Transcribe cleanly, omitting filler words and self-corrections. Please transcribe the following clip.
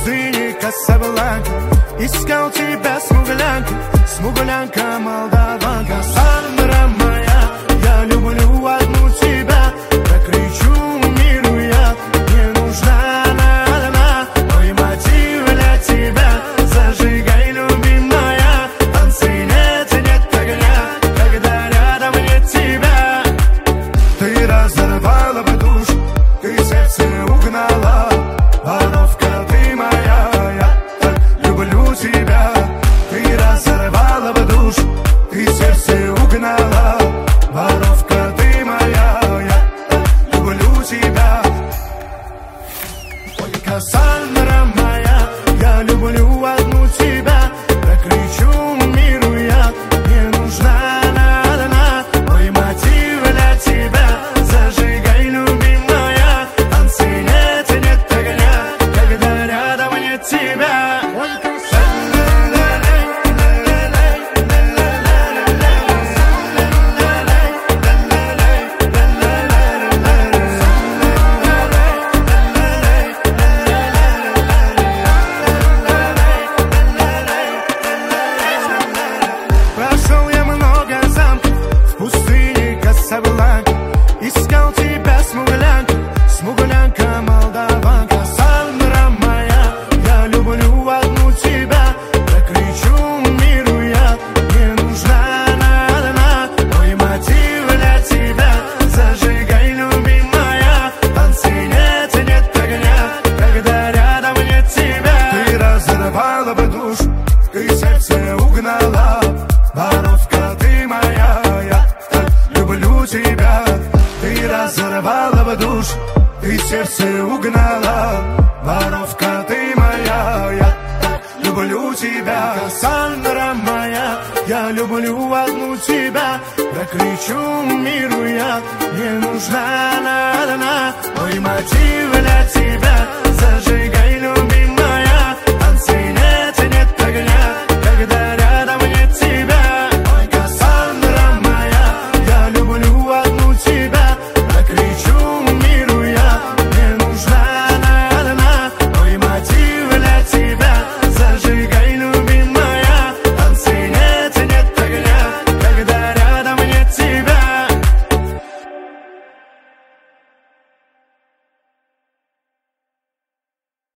пустыне Касабланка искал тебя, смуглянка, смуглянка, молдаванка. Сандра моя, я люблю одну тебя, прокричу миру я, не нужна она, мой мотив для тебя. Зажигай, любимая, танцы нет огня, когда рядом нет тебя. Ты разорвала бы душу, ты сердце угнала, воровка ты моя, я так люблю тебя. Ты разорвала бы душу, ты сердце угнала, воровка ты моя, я так люблю тебя. Ой, Кассандра моя, я люблю одну тебя, прокричу миру я, не нужна она, мой мотив для тебя. Зажигай, любимая, танцы нет огня, когда рядом нет тебя. Прошел я много замков в пустыне Касабланка, искал тебя, смуглянка, смуглянка, молдаванка. Сандра моя, я люблю одну тебя, прокричу миру я, не нужна она, мой мотив для тебя. Зажигай, любимая, танцы нет огня, когда рядом нет тебя. Ты разорвала бы душу, ты сердце угнала, воровка ты моя, я так люблю тебя. Ты разорвала бы душу, ты сердце угнала, воровка ты моя, я так люблю тебя. Кассандра моя, я люблю одну тебя, прокричу миру я, не нужна она, мой мотив для тебя. Зажигай,